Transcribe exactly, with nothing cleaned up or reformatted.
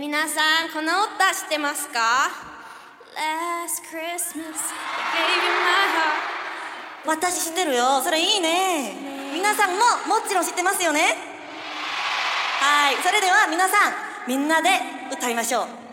皆さんこの歌知ってますか？ Last Christmas I gave you my heart。 私知ってるよ。それいいね。皆さんももちろん知ってますよね。はい、それでは皆さんみんなで歌いましょう。